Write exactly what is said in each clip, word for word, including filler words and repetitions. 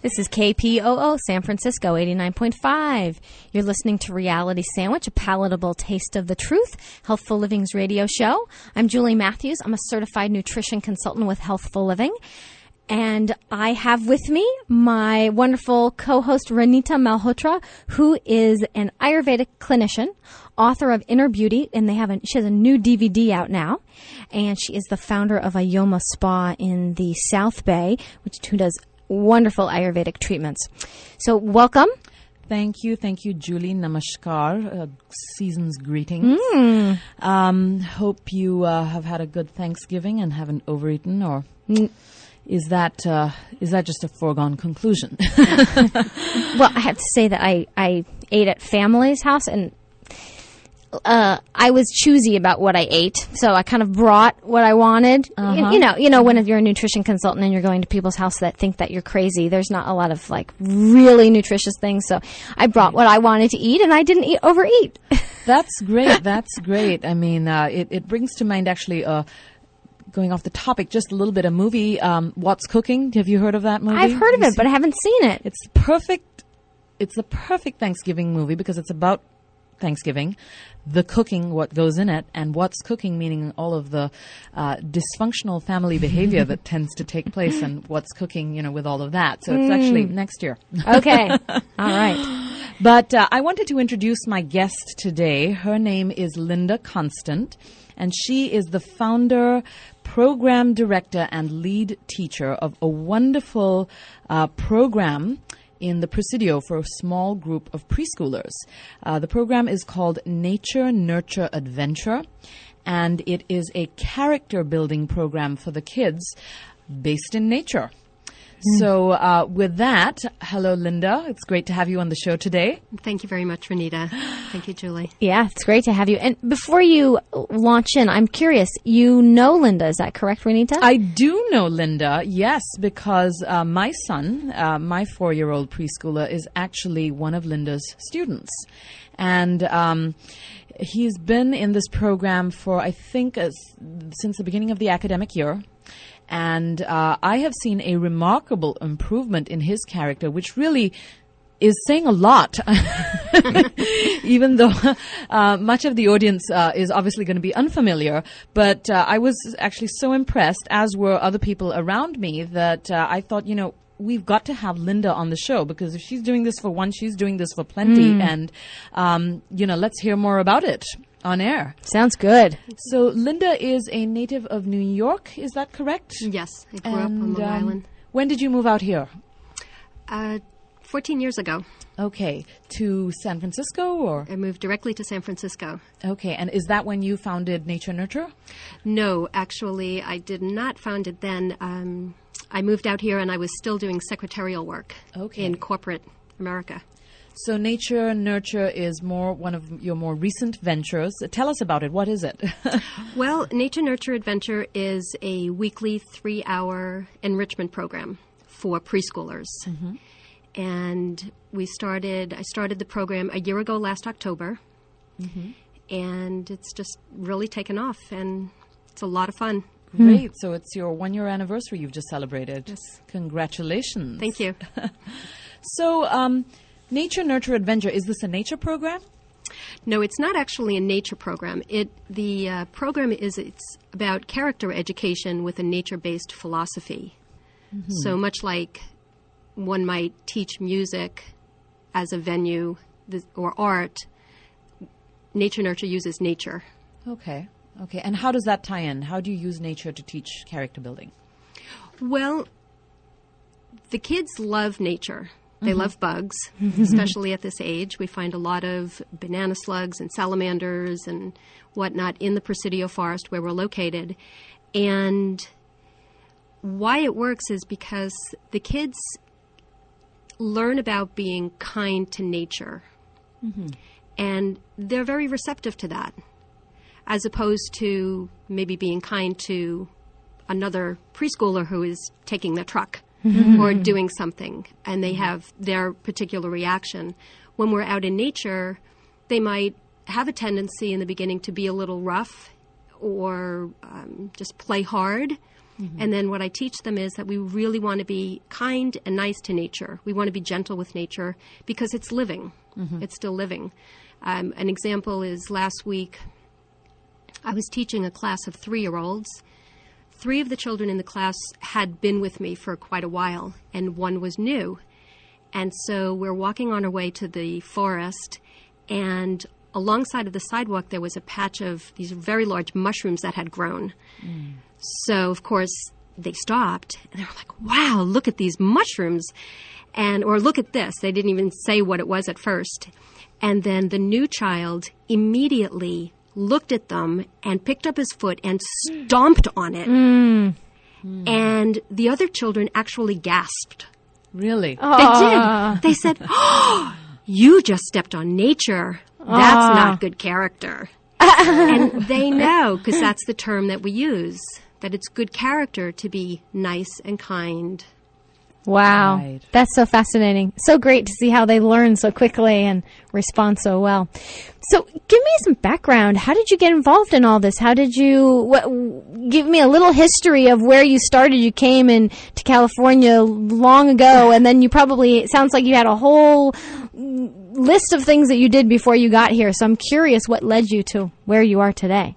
This is K P O O San Francisco eighty-nine point five. You're listening to Reality Sandwich, a palatable taste of the truth, Healthful Living's radio show. I'm Julie Matthews. I'm a certified nutrition consultant with Healthful Living. And I have with me my wonderful co-host Ranita Malhotra, who is an Ayurvedic clinician, author of Inner Beauty, and they have a, she has a new D V D out now. And she is the founder of Ayoma Spa in the South Bay, which who does wonderful Ayurvedic treatments. So welcome. Thank you. Thank you, Julie. Namaskar. Uh, season's greetings. Mm. Um, hope you uh, have had a good Thanksgiving and haven't overeaten, or mm. is that uh, is that just a foregone conclusion? Well, I have to say that I, I ate at family's house, and Uh, I was choosy about what I ate, so I kind of brought what I wanted. Uh-huh. You, you know, you know, when you're a nutrition consultant and you're going to people's house that think that you're crazy, there's not a lot of like really nutritious things. So I brought what I wanted to eat, and I didn't eat overeat. That's great. That's great. I mean, uh, it, it brings to mind actually. Uh, Going off the topic, just a little bit, a movie, um, What's Cooking. Have you heard of that movie? I've heard of it, but I haven't seen it. It's perfect. It's the perfect Thanksgiving movie because it's about Thanksgiving, the cooking, what goes in it, and what's cooking, meaning all of the uh, dysfunctional family behavior that tends to take place, and what's cooking, you know, with all of that. So it's mm. actually next year. Okay. All right. But uh, I wanted to introduce my guest today. Her name is Linda Constant, and she is the founder, program director, and lead teacher of a wonderful uh, program in the Presidio for a small group of preschoolers. Uh, the program is called Nature Nurture Adventure, and it is a character building program for the kids based in nature. Mm. So uh, with that, hello, Linda. It's great to have you on the show today. Thank you very much, Renita. Thank you, Julie. Yeah, it's great to have you. And before you launch in, I'm curious, you know Linda, is that correct, Renita? I do know Linda, yes, because uh, my son, uh, my four-year-old preschooler, is actually one of Linda's students. And um, he's been in this program for, I think, uh, since the beginning of the academic year. And uh, I have seen a remarkable improvement in his character, which really is saying a lot, even though uh, much of the audience uh, is obviously going to be unfamiliar. But uh, I was actually so impressed, as were other people around me, that uh, I thought, you know, we've got to have Linda on the show, because if she's doing this for one, she's doing this for plenty. Mm. And, um, you know, let's hear more about it on air. Sounds good. So Linda is a native of New York, is that correct? Yes, I grew and, up on Long um, Island. When did you move out here? Uh, fourteen years ago. Okay, to San Francisco, or? I moved directly to San Francisco. Okay, and is that when you founded Nature Nurture? No, actually, I did not found it then. Um, I moved out here and I was still doing secretarial work okay. in corporate America. So Nature Nurture is more one of your more recent ventures. Tell us about it. What is it? Well, Nature Nurture Adventure is a weekly three-hour enrichment program for preschoolers. Mm-hmm. And we started, I started the program a year ago last October. Mm-hmm. And it's just really taken off, and it's a lot of fun. Great. So it's your one-year anniversary you've just celebrated. Yes. Congratulations. Thank you. So, um... Nature Nurture Adventure, is this a nature program? No, it's not actually a nature program. It the uh, program is it's about character education with a nature-based philosophy. Mm-hmm. So much like one might teach music as a venue th- or art, Nature Nurture uses nature. Okay. Okay. And how does that tie in? How do you use nature to teach character building? Well, the kids love nature. They mm-hmm. love bugs, especially at this age. We find a lot of banana slugs and salamanders and whatnot in the Presidio Forest where we're located. And why it works is because the kids learn about being kind to nature. Mm-hmm. And they're very receptive to that, as opposed to maybe being kind to another preschooler who is taking the truck. Mm-hmm. or doing something, and they have their particular reaction. When we're out in nature, they might have a tendency in the beginning to be a little rough or um, just play hard. Mm-hmm. And then what I teach them is that we really want to be kind and nice to nature. We want to be gentle with nature because it's living. Mm-hmm. It's still living. Um, an example is last week I was teaching a class of three-year-olds. Three of the children in the class had been with me for quite a while, and one was new. And so we're walking on our way to the forest, and alongside of the sidewalk there was a patch of these very large mushrooms that had grown. Mm. So, of course, they stopped, and they were like, wow, look at these mushrooms. And or look at this. They didn't even say what it was at first. And then the new child immediately looked at them and picked up his foot and stomped on it. Mm. Mm. And the other children actually gasped. Really? Aww. They did. They said, oh, you just stepped on nature. That's Aww. Not good character. And they know, because that's the term that we use, that it's good character to be nice and kind. Wow. Right. That's so fascinating. So great to see how they learn so quickly and respond so well. So give me some background. How did you get involved in all this? How did you, what, give me a little history of where you started. You came in to California long ago, and then you probably, it sounds like you had a whole list of things that you did before you got here. So I'm curious what led you to where you are today.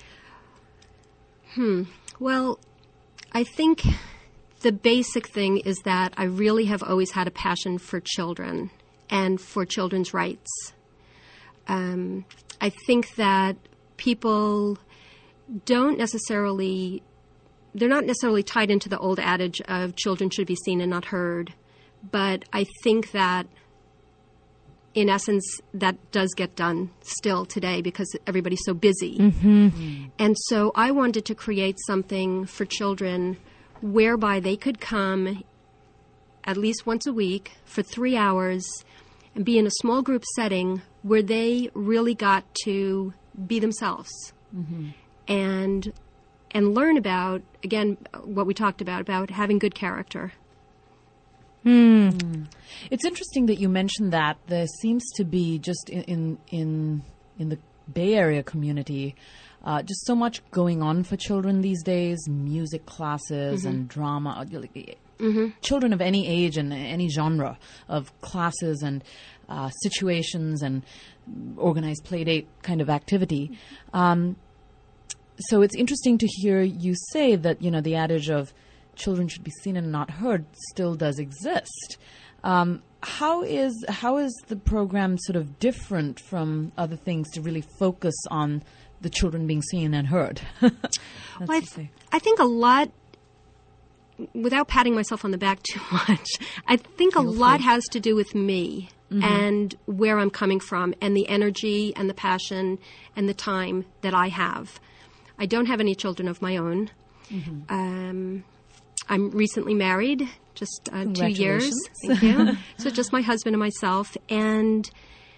Hmm. Well, I think the basic thing is that I really have always had a passion for children and for children's rights. Um, I think that people don't necessarily, they're not necessarily tied into the old adage of children should be seen and not heard, but I think that in essence, that does get done still today because everybody's so busy. Mm-hmm. Mm. And so I wanted to create something for children whereby they could come at least once a week for three hours and be in a small group setting where they really got to be themselves. Mm-hmm. and and learn about, again, what we talked about, about having good character. Mm. Mm. It's interesting that you mentioned that. There seems to be just in in in, in the Bay Area community Uh, just so much going on for children these days, music classes mm-hmm. and drama, mm-hmm. children of any age and any genre of classes and uh, situations and organized play date kind of activity. Um, so it's interesting to hear you say that, you know, the adage of children should be seen and not heard still does exist. Um, how is how is the program sort of different from other things to really focus on the children being seen and heard? Well, I, th- I think a lot, without patting myself on the back too much, I think Feel a lot free. has to do with me mm-hmm. and where I'm coming from and the energy and the passion and the time that I have. I don't have any children of my own. Mm-hmm. Um, I'm recently married, just uh, two years. Thank you. So just my husband and myself. And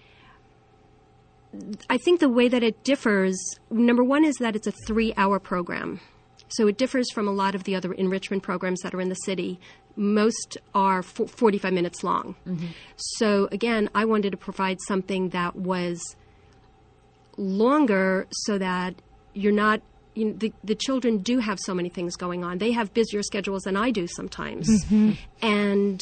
I think the way that it differs, number one, is that it's a three-hour program. So it differs from a lot of the other enrichment programs that are in the city. Most are f- forty-five minutes long. Mm-hmm. So, again, I wanted to provide something that was longer so that you're not, you know, the, the children do have so many things going on. They have busier schedules than I do sometimes. Mm-hmm. And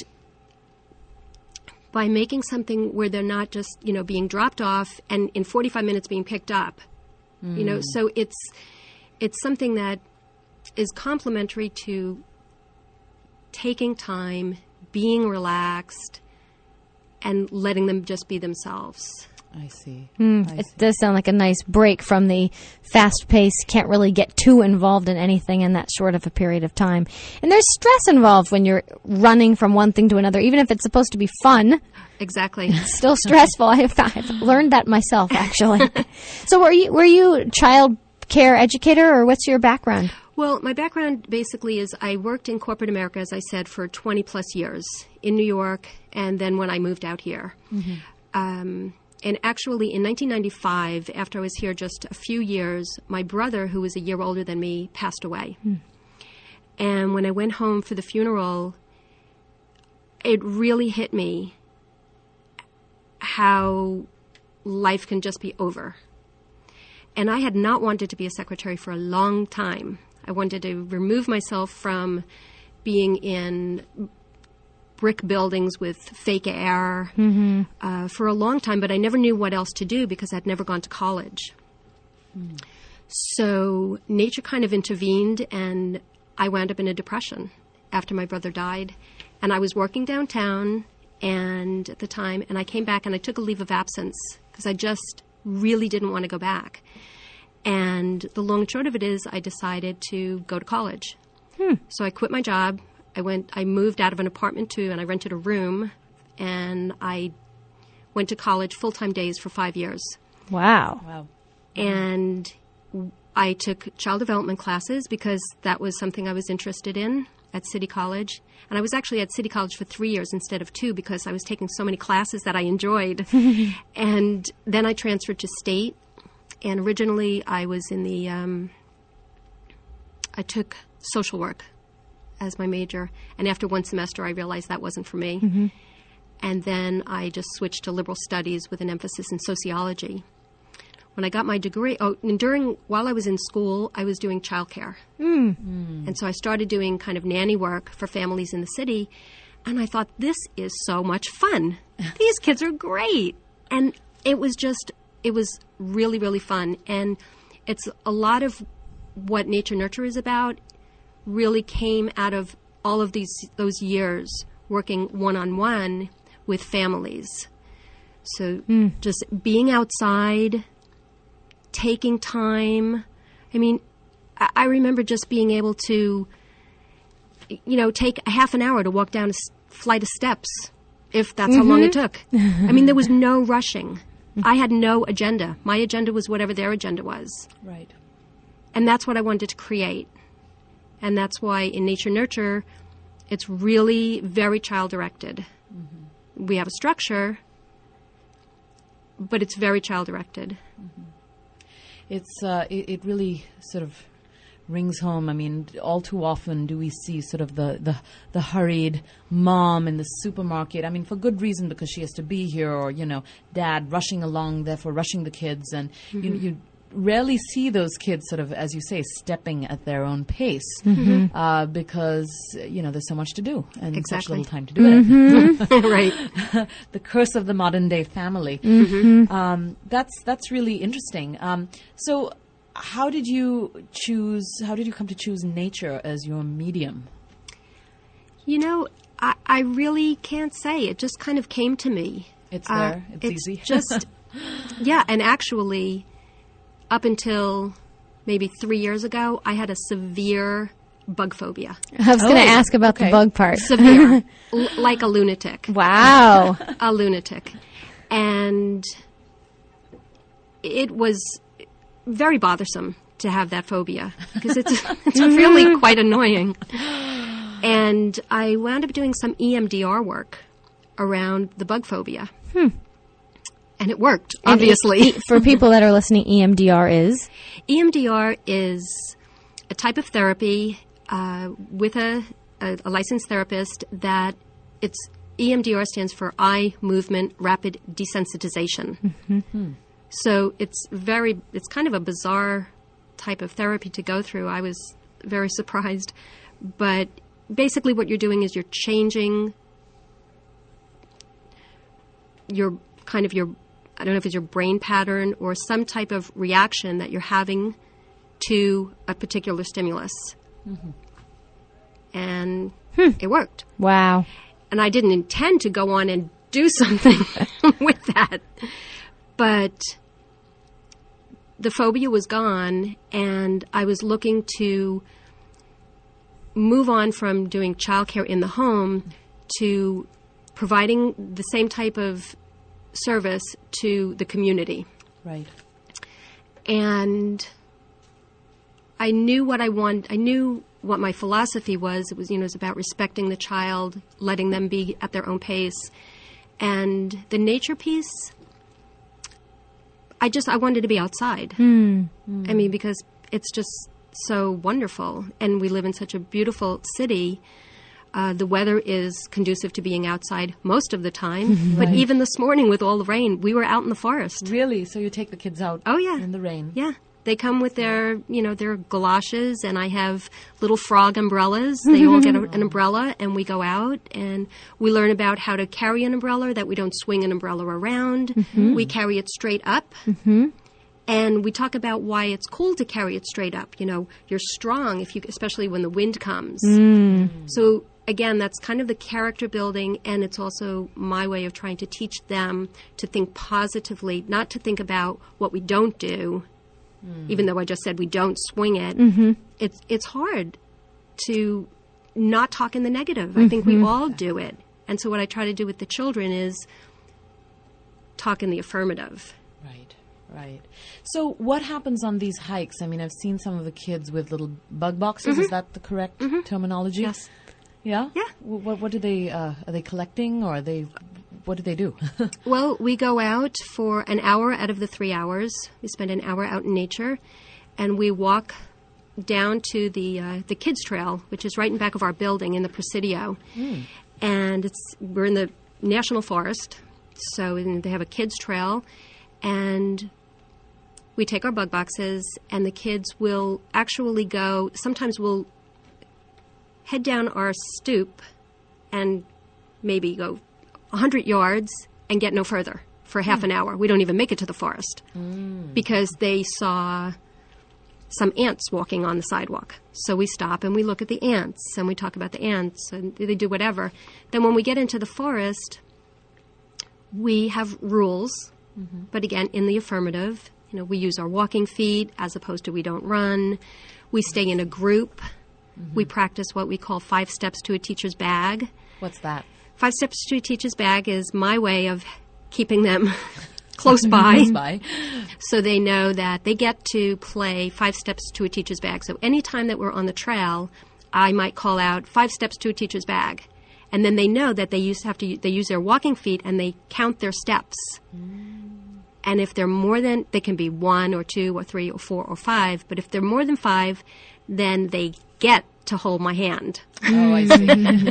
by making something where they're not just, you know, being dropped off and in forty-five minutes being picked up, mm. you know, so it's it's something that is complementary to taking time, being relaxed, and letting them just be themselves. I see. Mm, I it see. does sound like a nice break from the fast pace. Can't really get too involved in anything in that short of a period of time. And there's stress involved when you're running from one thing to another, even if it's supposed to be fun. Exactly. It's still stressful. I've, I've learned that myself, actually. So were you, were you child care educator, or what's your background? Well, my background basically is I worked in corporate America, as I said, for twenty plus years in New York, and then when I moved out here. Mm-hmm. Um, and actually, in nineteen ninety-five, after I was here just a few years, my brother, who was a year older than me, passed away. Mm. And when I went home for the funeral, it really hit me how life can just be over. And I had not wanted to be a secretary for a long time. I wanted to remove myself from being in brick buildings with fake air mm-hmm. uh, for a long time, but I never knew what else to do because I'd never gone to college. Mm. So nature kind of intervened, and I wound up in a depression after my brother died. And I was working downtown and at the time, and I came back and I took a leave of absence because I just really didn't want to go back. And the long and short of it is I decided to go to college. Hmm. So I quit my job. I went. I moved out of an apartment too, and I rented a room, and I went to college full-time days for five years. Wow. Wow. And I took child development classes because that was something I was interested in at City College. And I was actually at City College for three years instead of two because I was taking so many classes that I enjoyed. And then I transferred to State. And originally I was in the, um, I took social work as my major. And after one semester, I realized that wasn't for me. Mm-hmm. And then I just switched to liberal studies with an emphasis in sociology. When I got my degree, oh, and during, while I was in school, I was doing childcare. Mm. Mm. And so I started doing kind of nanny work for families in the city. And I thought, this is so much fun. These kids are great. And it was just, it was really, really fun. And it's a lot of what Nature Nurture is about really came out of all of these, those years working one-on-one with families. So mm. just being outside, taking time. I mean, I, I remember just being able to, you know, take a half an hour to walk down a s- flight of steps, if that's mm-hmm. how long it took. I mean, there was no rushing. I had no agenda. My agenda was whatever their agenda was. Right. And that's what I wanted to create. And that's why in Nature Nurture, it's really very child-directed. Mm-hmm. We have a structure, but it's very child-directed. Mm-hmm. It's uh, it, it really sort of rings home. I mean, all too often do we see sort of the, the, the hurried mom in the supermarket. I mean, for good reason, because she has to be here, or, you know, dad rushing along, therefore rushing the kids. And mm-hmm. you, you rarely see those kids sort of, as you say, stepping at their own pace mm-hmm. uh, because, you know, there's so much to do and exactly. such little time to do mm-hmm. it. Right. The curse of the modern day family. Mm-hmm. Um, that's, that's really interesting. Um, so how did you choose, how did you come to choose nature as your medium? You know, I, I really can't say. It just kind of came to me. It's there. Uh, it's, it's easy. It's just, yeah, and actually, up until maybe three years ago, I had a severe bug phobia. I was oh, going to ask about okay. the bug part. Severe. L- like a lunatic. Wow. A lunatic. And it was very bothersome to have that phobia because it's, it's really quite annoying. And I wound up doing some E M D R work around the bug phobia. Hmm. And it worked, and obviously. E- for people that are listening, E M D R is? E M D R is a type of therapy uh, with a, a, a licensed therapist that it's E M D R stands for Eye Movement Rapid Desensitization. Mm-hmm. So it's very, it's kind of a bizarre type of therapy to go through. I was very surprised. But basically what you're doing is you're changing your kind of your, I don't know if it's your brain pattern or some type of reaction that you're having to a particular stimulus. Mm-hmm. And hmm. it worked. Wow. And I didn't intend to go on and do something with that. But the phobia was gone, and I was looking to move on from doing childcare in the home to providing the same type of service to the community. Right. And I knew what I wanted. I knew what my philosophy was. It was, you know, it was about respecting the child, letting them be at their own pace. And the nature piece, I just, I wanted to be outside. Mm. Mm. I mean, because it's just so wonderful. And we live in such a beautiful city. Uh, the weather is conducive to being outside most of the time. Right. But even this morning with all the rain, we were out in the forest. Really? So you take the kids out oh, yeah. in the rain? Yeah. They come with their, you know, their galoshes, and I have little frog umbrellas. They all get a, an umbrella, and we go out, and we learn about how to carry an umbrella, that we don't swing an umbrella around. Mm-hmm. We carry it straight up. Mm-hmm. And we talk about why it's cool to carry it straight up. You know, you're strong, if you, especially when the wind comes. Mm. So, again, that's kind of the character building, and it's also my way of trying to teach them to think positively, not to think about what we don't do. Mm. Even though I just said we don't swing it, mm-hmm. it's it's hard to not talk in the negative. Mm-hmm. I think we all do it. And so what I try to do with the children is talk in the affirmative. Right, right. So what happens on these hikes? I mean, I've seen some of the kids with little bug boxes. Mm-hmm. Is that the correct mm-hmm. terminology? Yes. Yeah? Yeah. What, what do they, uh, are they collecting, or are they... What do they do? Well, we go out for an hour out of the three hours. We spend an hour out in nature, and we walk down to the uh, the kids' trail, which is right in back of our building in the Presidio. Mm. And it's we're in the National Forest, so they have a kids' trail, and we take our bug boxes, and the kids will actually go. Sometimes we'll head down our stoop and maybe go one hundred yards and get no further for half mm. an hour. We don't even make it to the forest mm. because they saw some ants walking on the sidewalk. So we stop and we look at the ants and we talk about the ants, and they do whatever. Then when we get into the forest, we have rules, mm-hmm. but again, in the affirmative. You know, we use our walking feet as opposed to we don't run. We stay in a group. Mm-hmm. We practice what we call five steps to a teacher's bag. What's that? Five Steps to a Teacher's Bag is my way of keeping them close by, close by, so they know that they get to play Five Steps to a Teacher's Bag. So anytime that we're on the trail, I might call out Five Steps to a Teacher's Bag, and then they know that they use have to they use their walking feet and they count their steps. Mm. And if they're more than, they can be one or two or three or four or five, but if they're more than five, then they get to hold my hand. Oh, I see.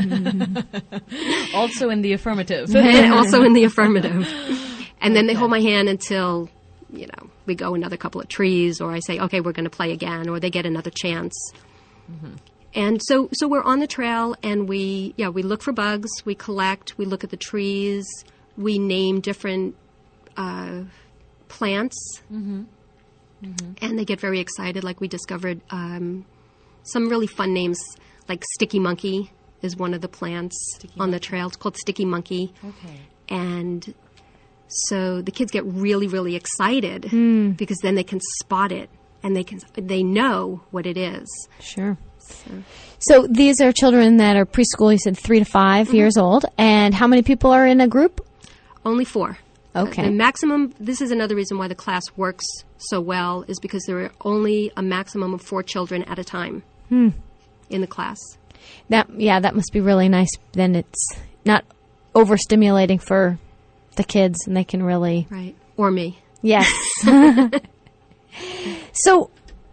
Also in the affirmative. And also in the affirmative. And then okay. they hold my hand until, you know, we go another couple of trees, or I say, okay, we're going to play again, or they get another chance. Mm-hmm. And so, so we're on the trail, and we, yeah, we look for bugs, we collect, we look at the trees, we name different uh, plants, mm-hmm. Mm-hmm. and they get very excited. Like we discovered um, some really fun names, like Sticky Monkey is one of the plants sticky on monkey. The trail. It's called Sticky Monkey. Okay. And so the kids get really, really excited mm. because then they can spot it and they can they know what it is. Sure. So, so these are children that are preschool. You said three to five mm-hmm. years old. And how many people are in a group? Only four. Okay. The maximum, this is another reason why the class works so well, is because there are only a maximum of four children at a time hmm. in the class. That yeah, that must be really nice. Then it's not overstimulating for the kids, and they can really... Right. Or me. Yes. So,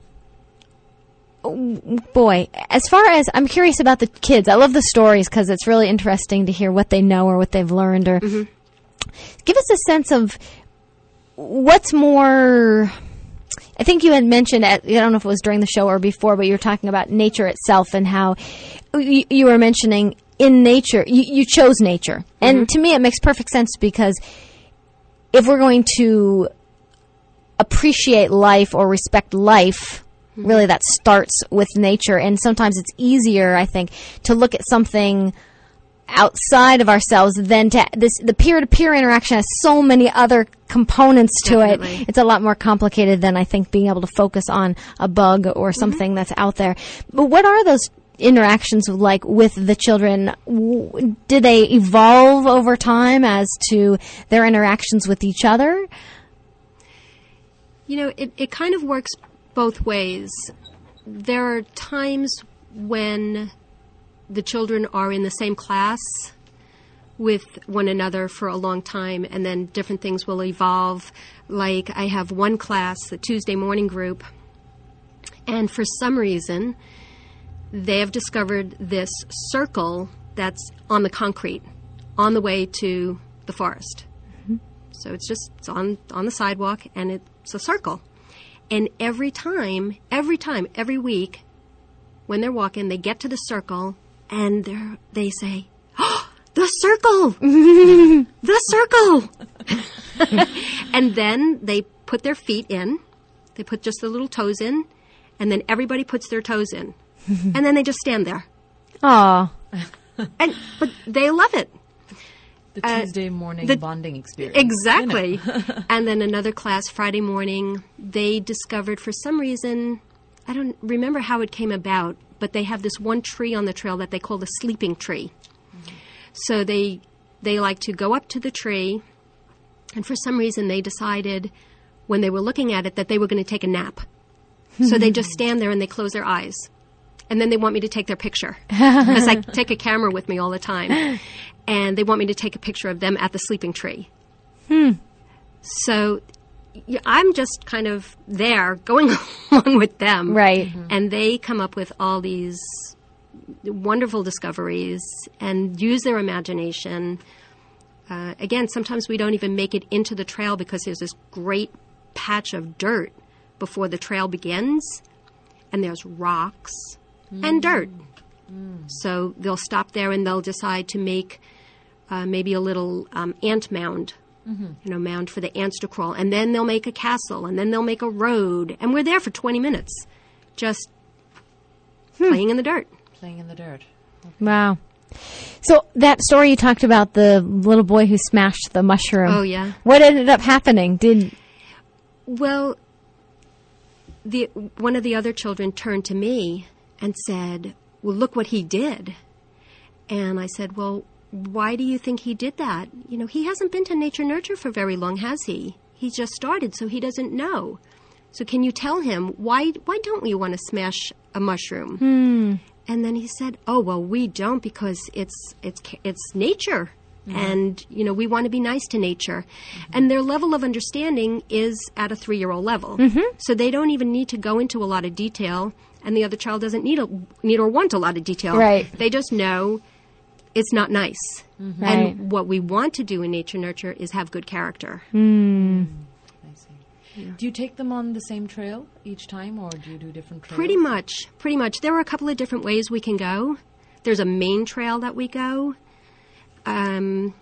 boy, as far as... I'm curious about the kids. I love the stories because it's really interesting to hear what they know or what they've learned. Or mm-hmm. Give us a sense of what's more... I think you had mentioned, at, I don't know if it was during the show or before, but you were talking about nature itself and how you, you were mentioning in nature, you, you chose nature. Mm-hmm. And to me, it makes perfect sense because if we're going to appreciate life or respect life, mm-hmm. really that starts with nature. And sometimes it's easier, I think, to look at something outside of ourselves than to this. The peer-to-peer interaction has so many other components to Definitely. It. It's a lot more complicated than I think being able to focus on a bug or something mm-hmm. that's out there. But what are those interactions like with the children? Did they evolve over time as to their interactions with each other? You know, it, it kind of works both ways. There are times when the children are in the same class with one another for a long time, and then different things will evolve. Like I have one class, the Tuesday morning group, and for some reason, they have discovered this circle that's on the concrete on the way to the forest. Mm-hmm. So it's just it's on, on the sidewalk, and it's a circle. And every time, every time, every week, when they're walking, they get to the circle, and they're, they say, oh, the circle! The circle! And then they put their feet in. They put just their little toes in, and then everybody puts their toes in. And then they just stand there. Aw. And but they love it. The Uh, Tuesday morning the- bonding experience. Exactly. You know. And then another class Friday morning, they discovered for some reason, I don't remember how it came about, but they have this one tree on the trail that they call the sleeping tree. Mm-hmm. So they they like to go up to the tree, and for some reason they decided when they were looking at it that they were going to take a nap. So they just stand there and they close their eyes. And then they want me to take their picture. Because I take a camera with me all the time. And they want me to take a picture of them at the sleeping tree. Hmm. So yeah, I'm just kind of there going along with them. Right. Mm-hmm. And they come up with all these wonderful discoveries and use their imagination. Uh, again, sometimes we don't even make it into the trail because there's this great patch of dirt before the trail begins. And there's rocks mm. and dirt. Mm. So they'll stop there and they'll decide to make uh, maybe a little um, ant mound. Mm-hmm. You know, mound for the ants to crawl. And then they'll make a castle. And then they'll make a road. And we're there for twenty minutes. Just hmm. playing in the dirt. Playing in the dirt. Okay. Wow. So that story you talked about, the little boy who smashed the mushroom. Oh, yeah. What ended up happening? Did Well, the one of the other children turned to me and said, well, look what he did. And I said, well, why do you think he did that? You know, he hasn't been to Nature Nurture for very long, has he? He's just started, so he doesn't know. So can you tell him, why why don't we want to smash a mushroom? Hmm. And then he said, oh, well, we don't because it's it's it's nature. Mm-hmm. And, you know, we want to be nice to nature. Mm-hmm. And their level of understanding is at a three-year-old level. Mm-hmm. So they don't even need to go into a lot of detail, and the other child doesn't need a, need or want a lot of detail. Right. They just know it's not nice. Mm-hmm. And right. what we want to do in Nature Nurture is have good character. Mm. I see. Yeah. Do you take them on the same trail each time, or do you do different trails? Pretty much. Pretty much. There are a couple of different ways we can go. There's a main trail that we go. Um,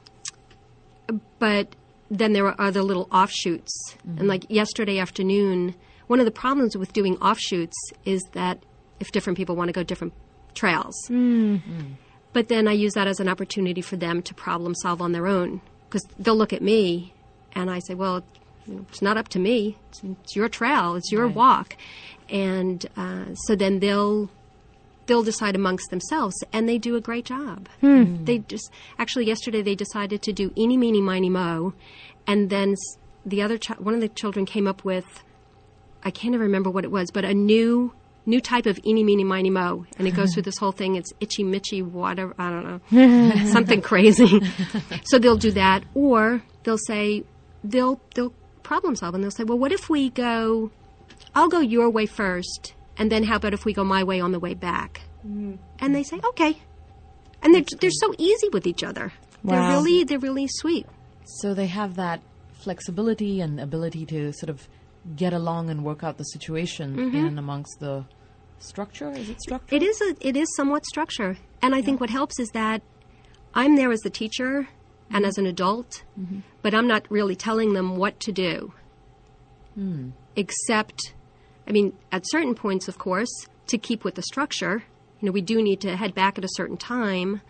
but then there are other little offshoots. Mm-hmm. And like yesterday afternoon, one of the problems with doing offshoots is that if different people want to go different trails. Mm-hmm. But then I use that as an opportunity for them to problem solve on their own. Because they'll look at me and I say, well, you know, it's not up to me. It's, it's your trail. It's your right. walk. And uh, so then they'll they'll decide amongst themselves, and they do a great job. Hmm. They just actually yesterday they decided to do eeny, meeny, miny, mo, and then the other chi- one of the children came up with, I can't even remember what it was, but a new new type of eeny, meeny, miny, mo, and it goes through this whole thing. It's itchy, mitchy, whatever, I don't know, something crazy. So they'll do that, or they'll say they'll they'll problem solve, and they'll say, well, what if we go? I'll go your way first. And then how about if we go my way on the way back? Mm-hmm. And they say, okay. And they're, they're so easy with each other. Wow. They're really, they're really sweet. So they have that flexibility and ability to sort of get along and work out the situation mm-hmm. in and amongst the structure. Is it structure? It is, a, it is somewhat structure. And I yeah. think what helps is that I'm there as the teacher mm-hmm. and as an adult, mm-hmm. but I'm not really telling them what to do. Mm. Except... I mean, at certain points, of course, to keep with the structure, you know, we do need to head back at a certain time,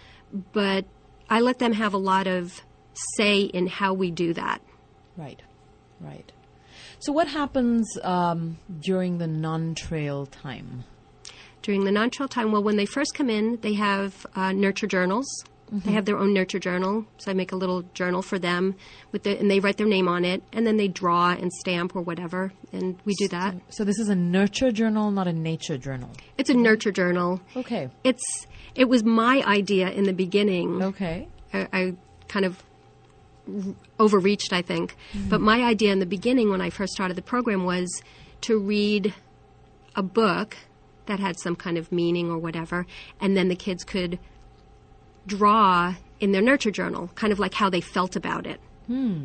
but I let them have a lot of say in how we do that. Right, right. So what happens um, during the non-trail time? During the non-trail time, well, when they first come in, they have uh, nurture journals. Mm-hmm. They have their own nurture journal, so I make a little journal for them, with the, and they write their name on it, and then they draw and stamp or whatever, and we do that. So, so this is a nurture journal, not a nature journal? It's a nurture journal. Okay. It's It was my idea in the beginning. Okay. I, I kind of overreached, I think. Mm-hmm. But my idea in the beginning when I first started the program was to read a book that had some kind of meaning or whatever, and then the kids could draw in their nurture journal, kind of like how they felt about it. Hmm.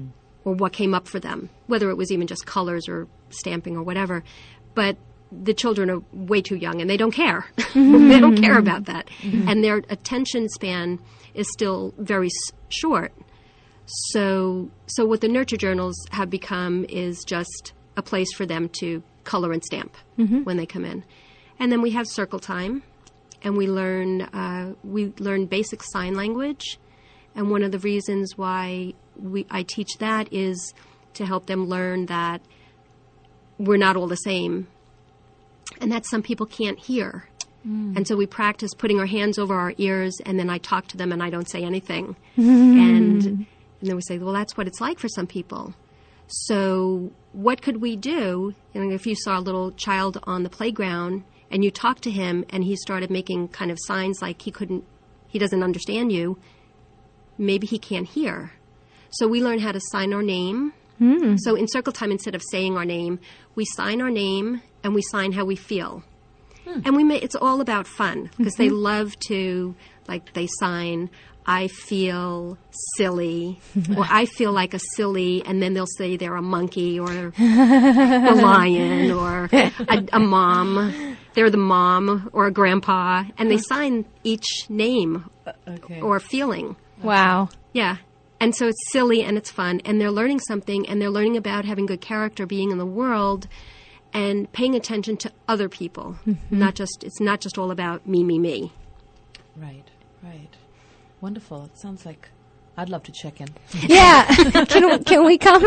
or what came up for them, whether it was even just colors or stamping or whatever. But the children are way too young, and they don't care. Mm-hmm. They don't care about that. Mm-hmm. And their attention span is still very s- short. So, so what the nurture journals have become is just a place for them to color and stamp mm-hmm. when they come in. And then we have circle time, and we learn uh, we learn basic sign language. And one of the reasons why we I teach that is to help them learn that we're not all the same, and that some people can't hear. Mm. And so we practice putting our hands over our ears, and then I talk to them, and I don't say anything. Mm. And, and then we say, well, that's what it's like for some people. So what could we do? You know, if you saw a little child on the playground and you talked to him and he started making kind of signs like he couldn't, he doesn't understand you, maybe he can't hear. So we learn how to sign our name. Mm. So in circle time, instead of saying our name, we sign our name and we sign how we feel. Mm. And we may, it's all about fun because mm-hmm. they love to, like they sign, I feel silly, or I feel like a silly, and then they'll say they're a monkey or a lion or a, a mom. They're the mom or a grandpa, and they sign each name okay. or feeling. Wow. Yeah. And so it's silly and it's fun, and they're learning something, and they're learning about having good character, being in the world, and paying attention to other people. Mm-hmm. Not just it's not just all about me, me, me. Right, right. Wonderful. It sounds like I'd love to check in. Yeah. can, can we come?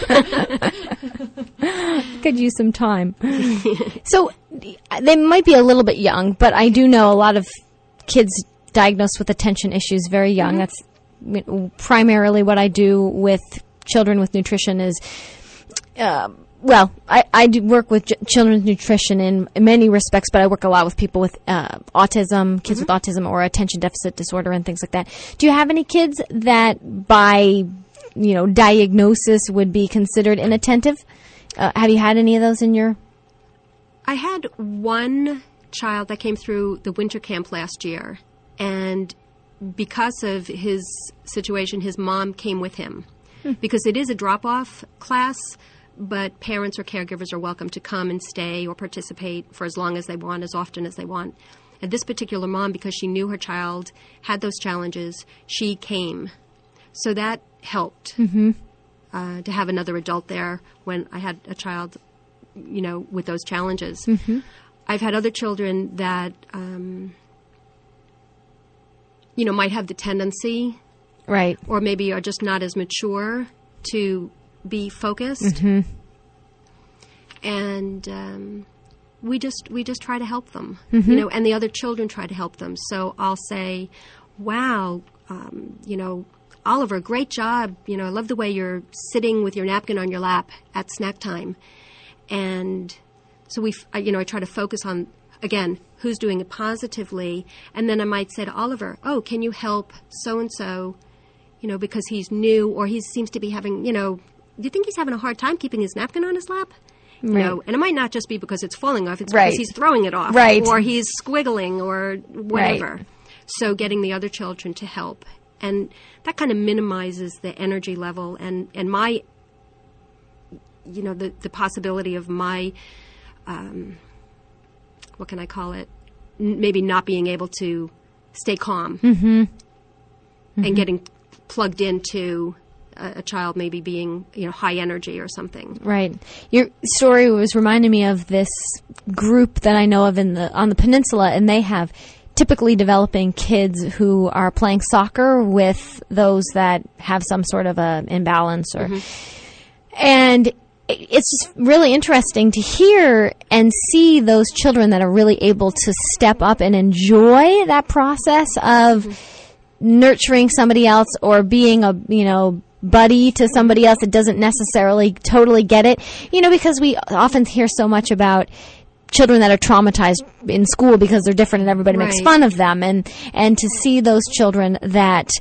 Could use some time. So they might be a little bit young, but I do know a lot of kids diagnosed with attention issues very young. Mm-hmm. That's primarily what I do with children with nutrition is, uh, well, I, I do work with j- children's nutrition in many respects, but I work a lot with people with uh, autism, kids mm-hmm. with autism or attention deficit disorder and things like that. Do you have any kids that by, you know, diagnosis would be considered inattentive? Uh, have you had any of those in your? I had one child that came through the winter camp last year, and because of his situation, his mom came with him. Hmm. Because it is a drop-off class, but parents or caregivers are welcome to come and stay or participate for as long as they want, as often as they want. And this particular mom, because she knew her child had those challenges, she came. So that helped mm-hmm. uh, to have another adult there when I had a child, you know, with those challenges. Mm-hmm. I've had other children that, um, you know, might have the tendency, right, or maybe are just not as mature to be focused, mm-hmm. and um, we just we just try to help them, mm-hmm. you know, and the other children try to help them. So I'll say, "Wow, um, you know, Oliver, great job. You know, I love the way you're sitting with your napkin on your lap at snack time," and so we, you know, I try to focus on again who's doing it positively, and then I might say to Oliver, "Oh, can you help so and so?" You know, because he's new or he seems to be having, you know. Do you think he's having a hard time keeping his napkin on his lap? You right. know, and it might not just be because it's falling off. It's right. because he's throwing it off. Right. Or he's squiggling or whatever. Right. So getting the other children to help. And that kind of minimizes the energy level and, and my, you know, the, the possibility of my, um, what can I call it? N- maybe not being able to stay calm. Mm-hmm. Mm-hmm. And getting plugged into a, a child maybe being, you know, high energy or something. Right. Your story was reminding me of this group that I know of in the on the peninsula, and they have typically developing kids who are playing soccer with those that have some sort of a imbalance, or mm-hmm. and it's just really interesting to hear and see those children that are really able to step up and enjoy that process of mm-hmm. nurturing somebody else or being a, you know, buddy to somebody else that doesn't necessarily totally get it. You know, because we often hear so much about children that are traumatized in school because they're different and everybody right. makes fun of them. And, and to see those children that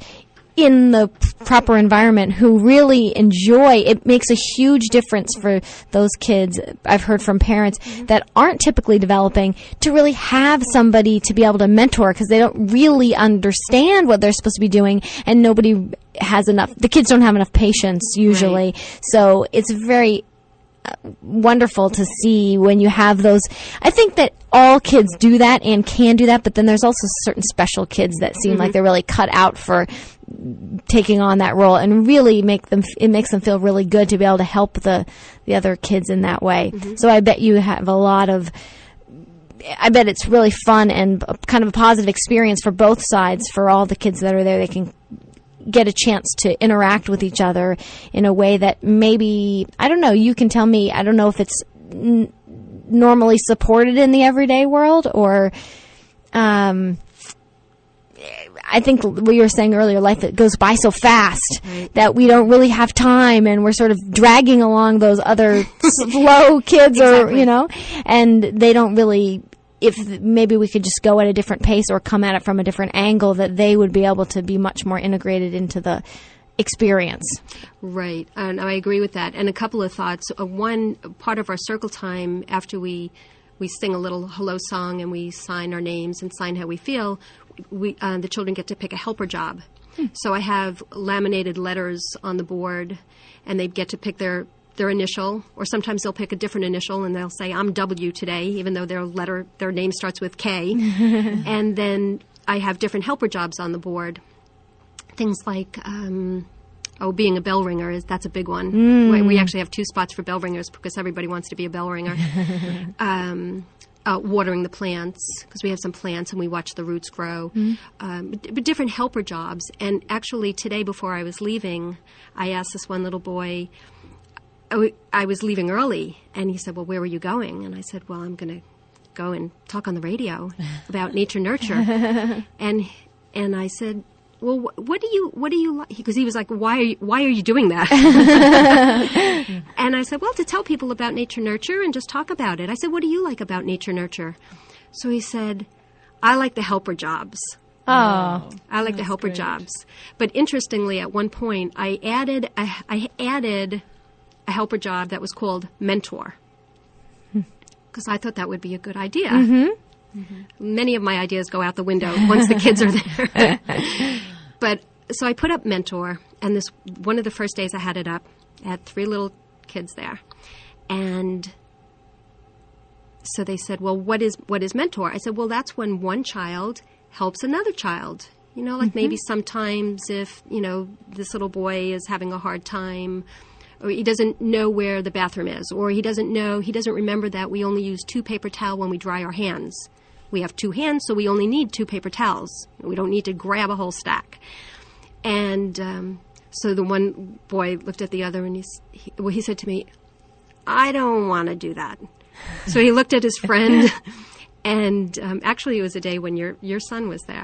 in the proper environment, who really enjoy, it makes a huge difference for those kids, I've heard from parents that aren't typically developing, to really have somebody to be able to mentor, because they don't really understand what they're supposed to be doing, and nobody has enough, the kids don't have enough patience usually. Right. So it's very wonderful to see when you have those. I think that all kids do that and can do that, but then there's also certain special kids that seem mm-hmm. like they're really cut out for taking on that role, and really make them, it makes them feel really good to be able to help the the other kids in that way. Mm-hmm. So I bet you have a lot of, I bet it's really fun and kind of a positive experience for both sides. For all the kids that are there, they can get a chance to interact with each other in a way that maybe, I don't know, you can tell me, I don't know if it's n- normally supported in the everyday world, or um, I think what you were saying earlier, life that goes by so fast right. that we don't really have time, and we're sort of dragging along those other slow kids exactly. or, you know, and they don't really, if maybe we could just go at a different pace or come at it from a different angle, that they would be able to be much more integrated into the experience. Right. And I agree with that. And a couple of thoughts. Uh, one, part of our circle time, after we we sing a little hello song and we sign our names and sign how we feel, we uh, the children get to pick a helper job. Hmm. So I have laminated letters on the board, and they get to pick their their initial, or sometimes they'll pick a different initial and they'll say, I'm W today, even though their letter, their name starts with K. And then I have different helper jobs on the board. Things like, um, oh, being a bell ringer, is that's a big one. Mm. We, we actually have two spots for bell ringers because everybody wants to be a bell ringer. um, uh, watering the plants, because we have some plants and we watch the roots grow. Mm. Um, but, but different helper jobs. And actually today, before I was leaving, I asked this one little boy, I was leaving early, and he said, well, where were you going? And I said, well, I'm going to go and talk on the radio about nature nurture. and and I said, well, wh- what do you what do you like? Because he was like, why are you, why are you doing that? And I said, well, to tell people about nature nurture and just talk about it. I said, what do you like about nature nurture? So he said, I like the helper jobs. Oh, I like the helper great. jobs. But interestingly, at one point, I added I, I added. a helper job that was called mentor, because I thought that would be a good idea. Mm-hmm. Mm-hmm. Many of my ideas go out the window once the kids are there. But so I put up mentor, and this one of the first days I had it up, I had three little kids there, and so they said, well, what is what is mentor? I said, well, that's when one child helps another child. You know, like mm-hmm. maybe sometimes if, you know, this little boy is having a hard time, or he doesn't know where the bathroom is, or he doesn't know, he doesn't remember that we only use two paper towels when we dry our hands. We have two hands, so we only need two paper towels. We don't need to grab a whole stack. And um, so the one boy looked at the other, and he, he, well, he said to me, I don't want to do that. So he looked at his friend, and um, actually it was a day when your your son was there.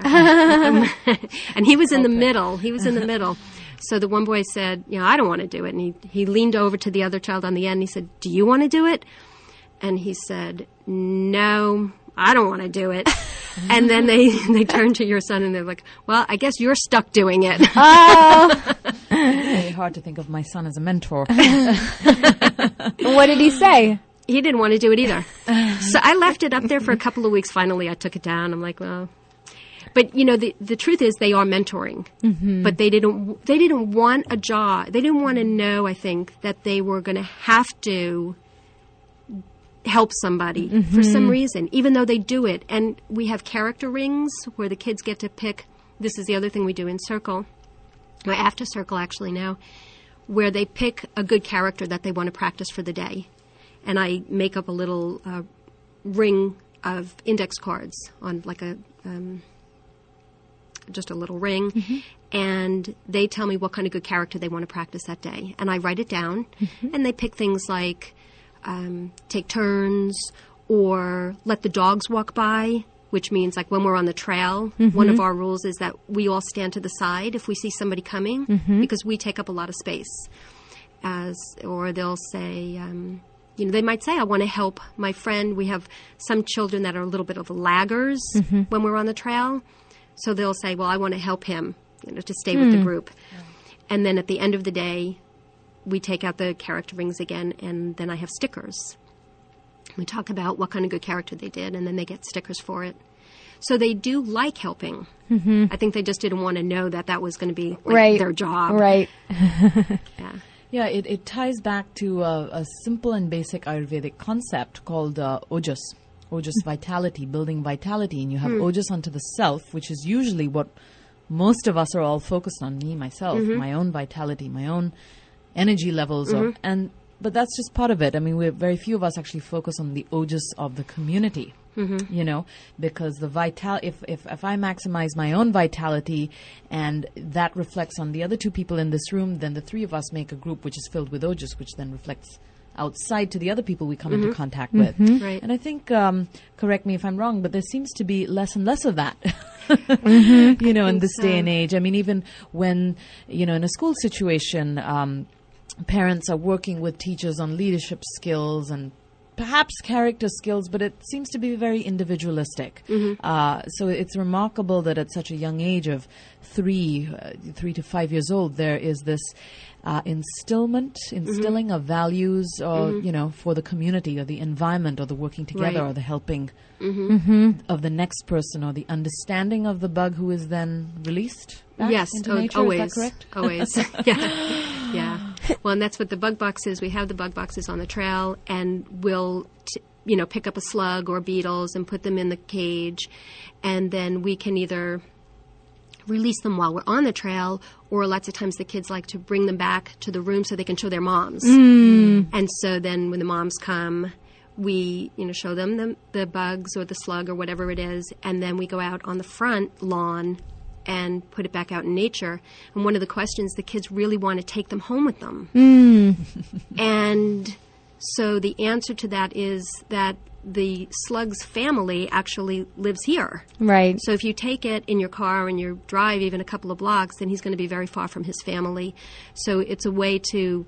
And he was in the middle. He was in the middle. So the one boy said, you know, I don't want to do it. And he, he leaned over to the other child on the end. And he said, do you want to do it? And he said, no, I don't want to do it. And then they, they turned to your son and they're like, well, I guess you're stuck doing it. Oh. It's very hard to think of my son as a mentor. What did he say? He didn't want to do it either. So I left it up there for a couple of weeks. Finally, I took it down. I'm like, well... But, you know, the the truth is they are mentoring, mm-hmm. but they didn't they didn't want a job. They didn't want to know, I think, that they were going to have to help somebody mm-hmm. for some reason, even though they do it. And we have character rings where the kids get to pick. This is the other thing we do in Circle, or after Circle actually now, where they pick a good character that they want to practice for the day. And I make up a little uh, ring of index cards on like a... Um, just a little ring, mm-hmm. and they tell me what kind of good character they want to practice that day. And I write it down, mm-hmm. and they pick things like um, take turns or let the dogs walk by, which means like when we're on the trail, mm-hmm. one of our rules is that we all stand to the side if we see somebody coming, mm-hmm. because we take up a lot of space. As Or they'll say... Um, You know, they might say, I want to help my friend. We have some children that are a little bit of laggers mm-hmm. when we're on the trail. So they'll say, well, I want to help him. you know, to stay with the group. And then at the end of the day, we take out the character rings again, and then I have stickers. We talk about what kind of good character they did, and then they get stickers for it. So they do like helping. Mm-hmm. I think they just didn't want to know that that was going to be like, right. their job. Right. Yeah. Yeah, it, it ties back to a, a simple and basic Ayurvedic concept called uh, ojas, ojas vitality, building vitality. And you have mm. ojas unto the self, which is usually what most of us are all focused on, me, myself, mm-hmm. my own vitality, my own energy levels. Mm-hmm. Of, and But that's just part of it. I mean, we're, very few of us actually focus on the ojas of the community. Mm-hmm. You know, because the vital if, if if I maximize my own vitality and that reflects on the other two people in this room, then the three of us make a group which is filled with ojas, which then reflects outside to the other people we come mm-hmm. into contact mm-hmm. with. Right. And I think, um, correct me if I'm wrong, but there seems to be less and less of that. mm-hmm. You know, in this so. day and age. I mean, even when, you know, in a school situation, um, parents are working with teachers on leadership skills and perhaps character skills, but it seems to be very individualistic. Mm-hmm. Uh, so it's remarkable that at such a young age of three, uh, three to five years old, there is this uh, instillment, instilling mm-hmm. of values, or mm-hmm. you know, for the community or the environment or the working together right. or the helping mm-hmm. Mm-hmm. of the next person or the understanding of the bug who is then released back yes, into o- nature. always, is that correct? Always, yeah, yeah. Well, and that's what the bug box is. We have the bug boxes on the trail, and we'll, t- you know, pick up a slug or beetles and put them in the cage, and then we can either release them while we're on the trail, or lots of times the kids like to bring them back to the room so they can show their moms. Mm. And so then when the moms come, we, you know, show them the, the bugs or the slug or whatever it is, and then we go out on the front lawn and put it back out in nature. And one of the questions, the kids really want to take them home with them. Mm. And so the answer to that is that the slug's family actually lives here. Right. So if you take it in your car and you drive even a couple of blocks, then he's going to be very far from his family. So it's a way to,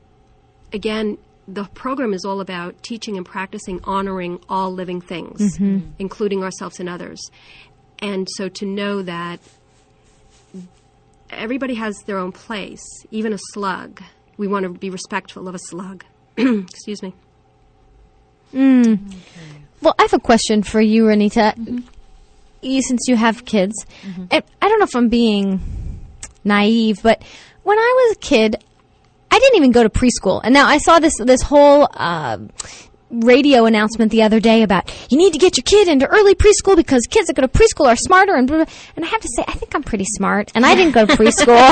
again, the program is all about teaching and practicing honoring all living things, mm-hmm. including ourselves and others. And so to know that everybody has their own place, even a slug. We want to be respectful of a slug. Excuse me. Mm. Okay. Well, I have a question for you, Renita. Mm-hmm. You, since you have kids, mm-hmm. I, I don't know if I'm being naive, but when I was a kid, I didn't even go to preschool. And now I saw this this whole uh, radio announcement the other day about you need to get your kid into early preschool because kids that go to preschool are smarter. And blah, blah. And I have to say, I think I'm pretty smart, and I didn't go to preschool.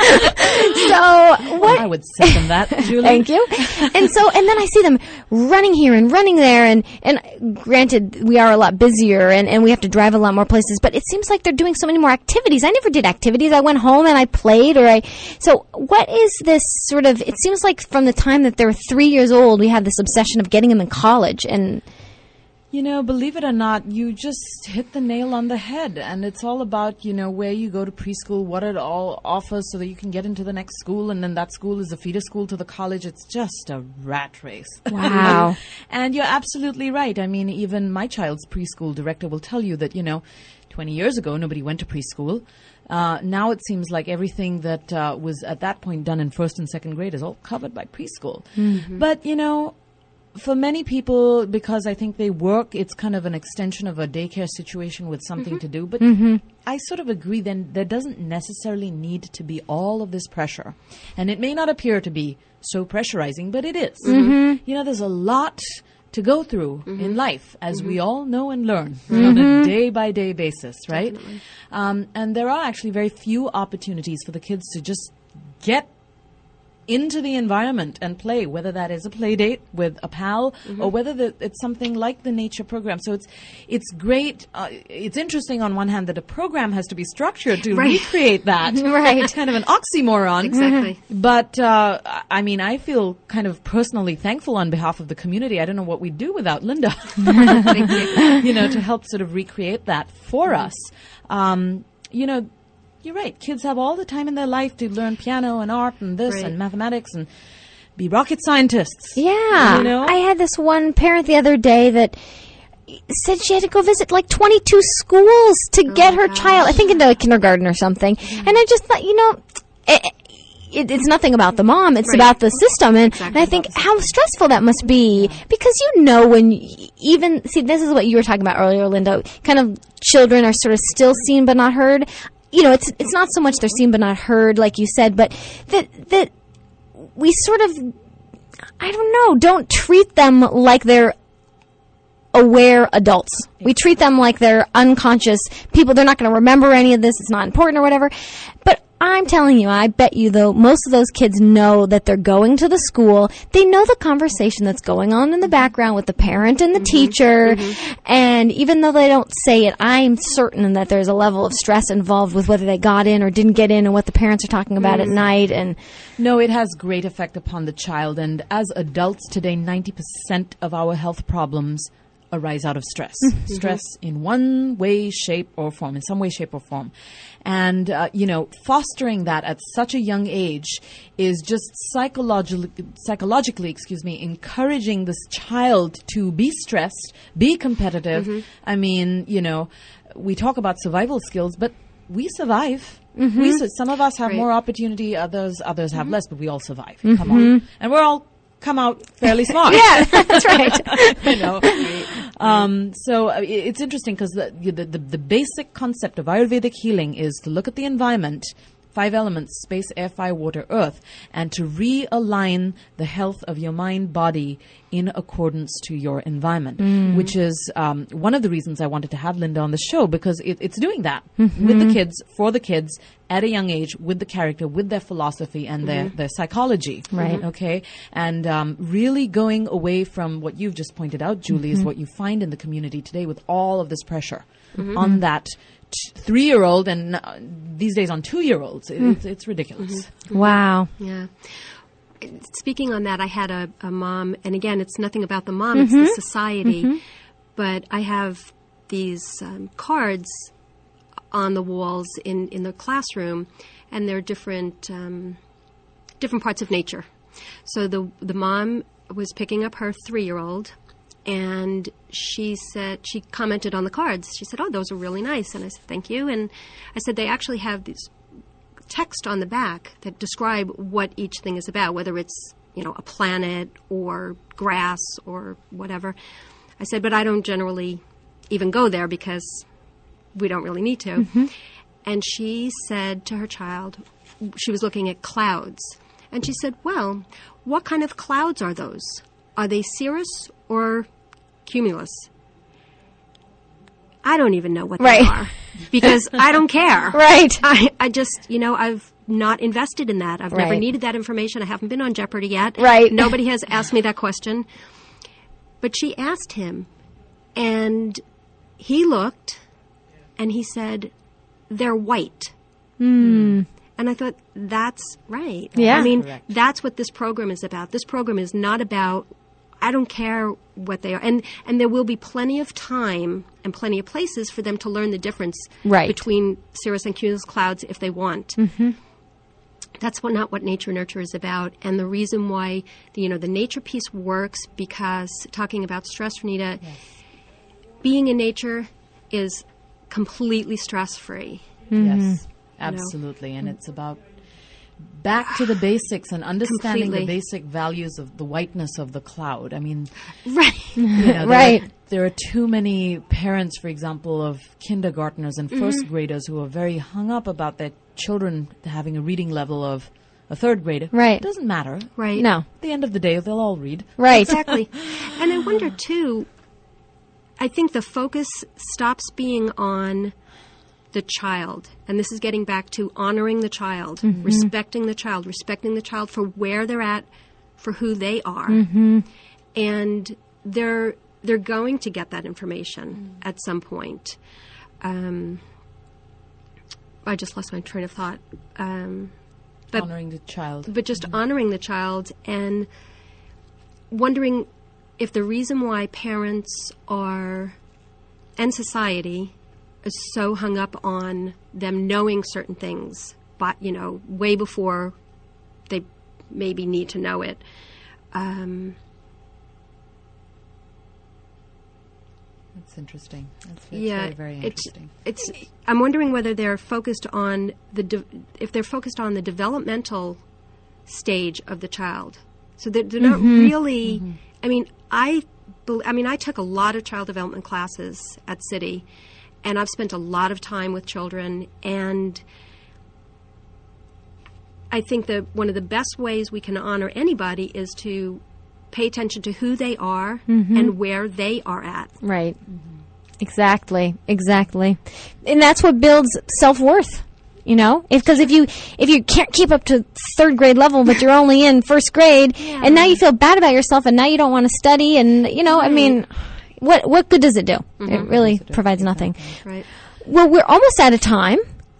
So what? I would second that, Julie. Thank you. And so, and then I see them running here and running there, and and granted, we are a lot busier, and, and we have to drive a lot more places. But it seems like they're doing so many more activities. I never did activities. I went home and I played, or I. So what is this sort of? It seems like from the time that they're three years old, we have this obsession of getting them in college. And you know, believe it or not, you just hit the nail on the head. And it's all about, you know, where you go to preschool, what it all offers so that you can get into the next school. And then that school is a feeder school to the college. It's just a rat race. Wow. And you're absolutely right. I mean, even my child's preschool director will tell you that, you know, twenty years ago, nobody went to preschool. Uh, now it seems like everything that uh, was at that point done in first and second grade is all covered by preschool. Mm-hmm. But, you know, for many people, because I think they work, it's kind of an extension of a daycare situation with something mm-hmm. to do. But mm-hmm. I sort of agree then there doesn't necessarily need to be all of this pressure. And it may not appear to be so pressurizing, but it is. Mm-hmm. You know, there's a lot to go through mm-hmm. in life, as mm-hmm. we all know and learn mm-hmm. on a day-by-day basis, right? Um, and there are actually very few opportunities for the kids to just get into the environment and play, whether that is a play date with a pal mm-hmm. or whether the, it's something like the nature program. So it's it's great. Uh, it's interesting on one hand that a program has to be structured to right. recreate that. Right. It's kind of an oxymoron. Exactly. But, uh, I mean, I feel kind of personally thankful on behalf of the community. I don't know what we'd do without Linda, Thank you. you know, to help sort of recreate that for mm-hmm. us. Um, you know, you're right. Kids have all the time in their life to learn piano and art and this right. and mathematics and be rocket scientists. Yeah. You know? I had this one parent the other day that said she had to go visit like twenty-two schools to Oh get her gosh. child, I think into kindergarten or something. Mm-hmm. And I just thought, you know, it, it, it's nothing about the mom, it's Right. about the system. And, Exactly. and I think how stressful that must be, because you know when you, even, see, this is what you were talking about earlier, Linda, kind of children are sort of still seen but not heard. You know, it's it's not so much they're seen but not heard, like you said, but that that we sort of, I don't know, don't treat them like they're aware adults. We treat them like they're unconscious people. They're not going to remember any of this. It's not important or whatever. But I'm telling you, I bet you, though, most of those kids know that they're going to the school. They know the conversation that's going on in the background with the parent and the mm-hmm. teacher. Mm-hmm. And even though they don't say it, I'm certain that there's a level of stress involved with whether they got in or didn't get in and what the parents are talking about mm-hmm. at night. And no, it has great effect upon the child. And as adults today, ninety percent of our health problems arise out of stress. Mm-hmm. Stress in one way, shape, or form, in some way, shape, or form. And, uh, you know, fostering that at such a young age is just psychologically, psychologically, excuse me, encouraging this child to be stressed, be competitive. Mm-hmm. I mean, you know, we talk about survival skills, but we survive. Mm-hmm. We, some of us have right. more opportunity, others others have mm-hmm. less, but we all survive. Mm-hmm. Come on. And we're all come out fairly smart. Yeah, that's right. you know, um, so uh, it's interesting because the, the the the basic concept of Ayurvedic healing is to look at the environment, five elements: space, air, fire, water, earth, and to realign the health of your mind, body in accordance to your environment. Mm. Which is um, one of the reasons I wanted to have Linda on the show, because it, it's doing that mm-hmm. with the kids, for the kids, at a young age, with the character, with their philosophy and mm-hmm. their, their psychology. Right. Okay. And um, really going away from what you've just pointed out, Julie, mm-hmm. is what you find in the community today with all of this pressure mm-hmm. on that t- three-year-old and uh, these days on two-year-olds. It, mm. it's, it's ridiculous. Mm-hmm. Wow. Yeah. Speaking on that, I had a, a mom, and again, it's nothing about the mom, mm-hmm. it's the society. Mm-hmm. But I have these um, cards on the walls in, in the classroom, and they're different um, different parts of nature. So the the mom was picking up her three-year-old, and she said, she commented on the cards. She said, "Oh, those are really nice." And I said, "Thank you." And I said, "They actually have these text on the back that describe what each thing is about, whether it's, you know, a planet or grass or whatever." I said, "But I don't generally even go there because we don't really need to." Mm-hmm. And she said to her child, she was looking at clouds, and she said, "Well, what kind of clouds are those? Are they cirrus or cumulus?" I don't even know what right. they are because I don't care. Right. I, I just, you know, I've not invested in that. I've right. never needed that information. I haven't been on Jeopardy yet. Right. Nobody has asked me that question. But she asked him, and he looked, and he said, "They're white." Mm. And I thought, that's right. Yeah. I mean, correct. That's what this program is about. This program is not about, I don't care what they are. And and there will be plenty of time and plenty of places for them to learn the difference right. between cirrus and cumulus clouds if they want. Mm-hmm. That's what, not what Nature Nurture is about. And the reason why the, you know, the nature piece works, because talking about stress, Renita, yes. being in nature is completely stress-free. Mm-hmm. Yes, absolutely. You know? And it's about back to the basics and understanding Completely. the basic values of the whiteness of the cloud. I mean, right. you know, there right. Are, there are too many parents, for example, of kindergartners and first mm-hmm. graders who are very hung up about their children having a reading level of a third grader. Right. It doesn't matter. Right. No. At the end of the day, they'll all read. Right. Exactly. And I wonder, too, I think the focus stops being on the child. And this is getting back to honoring the child, mm-hmm. respecting the child, respecting the child for where they're at, for who they are. Mm-hmm. And they're they're going to get that information mm-hmm. at some point. Um, I just lost my train of thought. Um, but, honoring the child. But just mm-hmm. honoring the child and wondering if the reason why parents are, and society, is so hung up on them knowing certain things, but, you know, way before they maybe need to know it. Um, That's interesting. That's, that's yeah, very, very interesting. It's, it's. I'm wondering whether they're focused on the de- if they're focused on the developmental stage of the child. So they're, they're not Mm-hmm. really. Mm-hmm. I mean, I. Be- I mean, I took a lot of child development classes at City, and I've spent a lot of time with children. And I think that one of the best ways we can honor anybody is to pay attention to who they are Mm-hmm. and where they are at. Right. Exactly. Exactly. And that's what builds self-worth. You know, because if, if you if you can't keep up to third grade level, but you're only in first grade, Yeah. and now you feel bad about yourself, and now you don't want to study, and you know, I Right. mean, what what good does it do? Mm-hmm. It really provides nothing. Right. Well, we're almost out of time.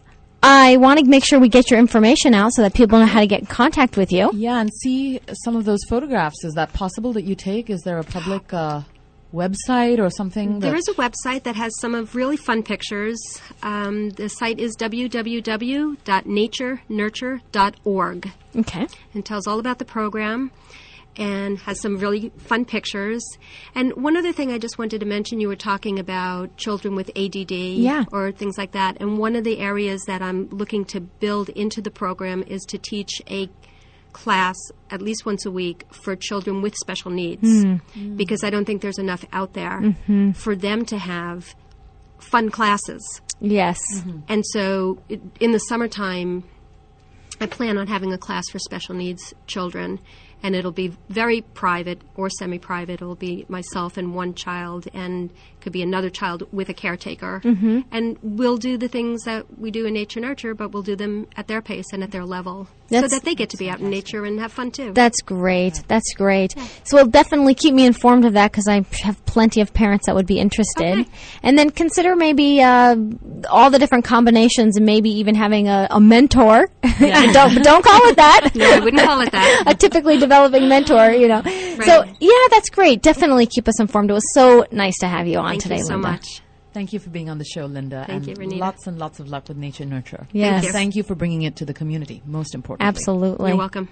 I want to make sure we get your information out so that people know how to get in contact with you. Yeah, and see some of those photographs. Is that possible that you take? Is there a public uh, website or something? There that- is a website that has some of really fun pictures. Um, the site is w w w dot nature nurture dot org Okay. and tells all about the program and has some really fun pictures. And one other thing I just wanted to mention, you were talking about children with A D D Yeah. or things like that. And one of the areas that I'm looking to build into the program is to teach a class at least once a week for children with special needs, because I don't think there's enough out there for them to have fun classes. Yes. And so it, in the summertime, I plan on having a class for special needs children, and it'll be very private or semi-private. It'll be myself and one child, and could be another child with a caretaker. Mm-hmm. And we'll do the things that we do in Nature Nurture, but we'll do them at their pace and at their level, so That's- that they get to be out in nature and have fun too. That's great. That's great. So, well, definitely keep me informed of that because I have plenty of parents that would be interested. Okay. And then consider maybe uh, all the different combinations, and maybe even having a, a mentor. don't don't call it that. No, I wouldn't call it that. A typically developing mentor, you know. So, yeah, that's great. Definitely keep us informed. It was so nice to have you on Thank today, you so Linda. much. Thank you for being on the show, Linda. Thank and you, Renita. Lots and lots of luck with Nature Nurture. Yes. you. Thank you for bringing it to the community, most importantly. Absolutely. You're welcome.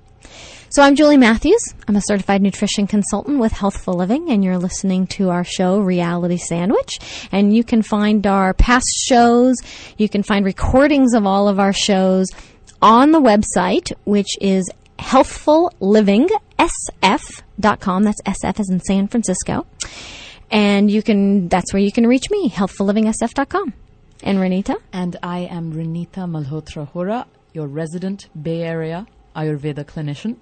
So I'm Julie Matthews. I'm a certified nutrition consultant with Healthful Living, and you're listening to our show, Reality Sandwich. And you can find our past shows. You can find recordings of all of our shows on the website, which is healthful living s f dot com. That's S F as in San Francisco. And you can, that's where you can reach me, healthful living s f dot com. And Renita? And I am Renita Malhotra Hora, your resident Bay Area Ayurveda clinician.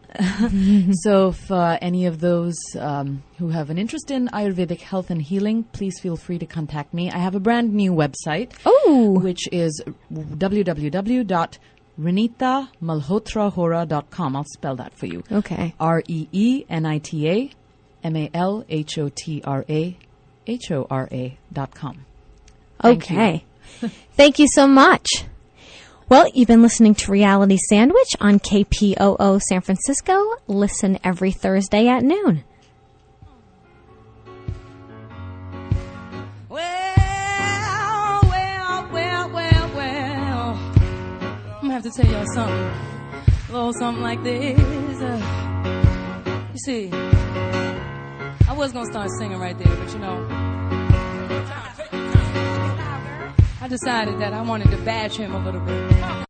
So if uh, any of those um, who have an interest in Ayurvedic health and healing, please feel free to contact me. I have a brand new website, Oh, which is w w w dot renita malhotra hora dot com. I'll spell that for you. okay. R E E N I T A M A L H O T R A H O R A dot com. Thank Okay. Thank you so much. Well, you've been listening to Reality Sandwich on K P O O San Francisco. Listen every Thursday at noon. Well, well, well, well, well. I'm gonna have to tell y'all something. A little something like this. Uh, you see, I was gonna start singing right there, but you know, I decided that I wanted to bash him a little bit.